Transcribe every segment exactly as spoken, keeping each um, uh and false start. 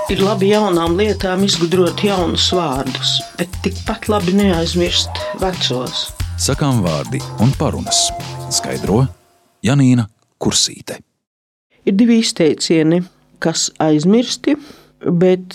Ir labi jaunām lietām izgudrot jaunus vārdus, bet tikpat labi neaizmirst vecos. Sakām vārdi un parunas. Skaidro Janīna Kursīte. Ir divi izteicieni, kas aizmirsti, bet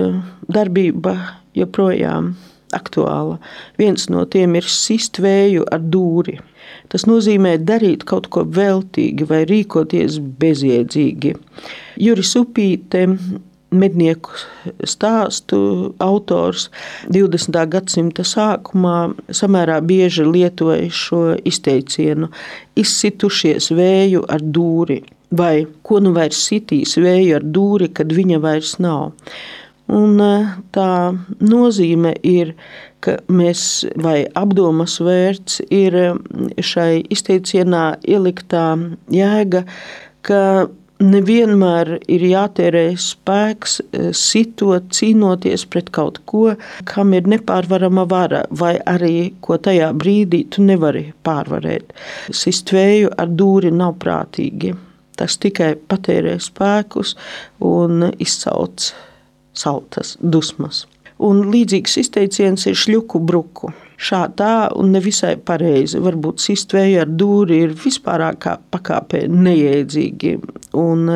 darbība joprojām aktuāla. Viens no tiem ir sist vēju ar dūri. Tas nozīmē darīt kaut ko veltīgi vai rīkoties bezjēdzīgi. Juris Upīte, mednieku stāstu autors, divdesmitā gadsimta sākumā samērā bieži lietoja šo izteicienu izsitušies vēju ar dūri, vai ko nu vairs sitīs vēju ar dūri, kad viņa vairs nav. Un tā nozīme ir, ka mēs vai apdomas vērts ir šai izteicienā ieliktā jēga, ka nevienmēr ir jātērē spēks sitot, cīnoties pret kaut ko, kam ir nepārvarama vara, vai arī ko tajā brīdī tu nevari pārvarēt. Sist vēju ar dūri nav prātīgi. Tas tikai patērē spēkus un izsauc saltas dusmas. Un līdzīgs izteiciens ir šļuku bruku. Šā tā un nevisai pareizi. Varbūt sist vēju ar dūri ir vispārākā pakāpē nejēdzīgi un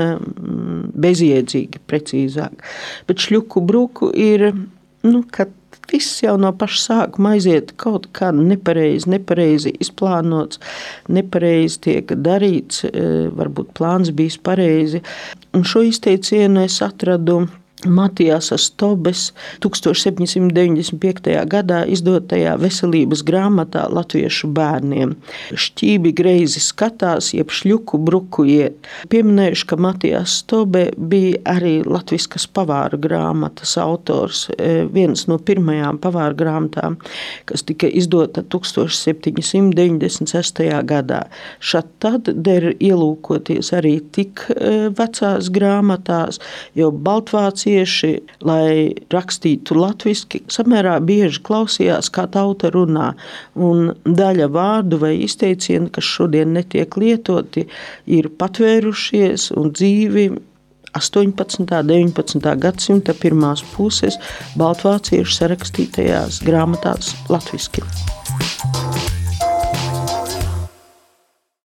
bezjēdzīgi, precīzāk. Bet šļuku bruku ir, nu, kad viss jau no paša sākuma aiziet kaut kā nepareizi, nepareizi izplānots, nepareizi tiek darīts, varbūt plāns bijis pareizi. Un šo izteicienu es atradu Matijasa Stobes tūkstoš septiņsimt deviņdesmit piektajā gadā izdotajā veselības grāmatā latviešu bērniem. Šķībi greizi skatās, jeb šļuku bruku iet. Pieminējuši, ka Matijas Stobe bija arī latviskas pavāru grāmatas autors, viens no pirmajām pavāru grāmatām, kas tika izdota tūkstoš septiņsimt deviņdesmit sestajā gadā. Šad tad der ielūkoties arī tik vecās grāmatās, jo baltvācieši, lai rakstītu latviski, samērā bieži klausījās, kā tauta runā. Un daļa vārdu vai izteicienu, kas šodien netiek lietoti, ir patvērušies un dzīvi astoņpadsmitā, deviņpadsmitā gadsimta pirmās puses baltvāciešu sarakstītajās grāmatās latviski.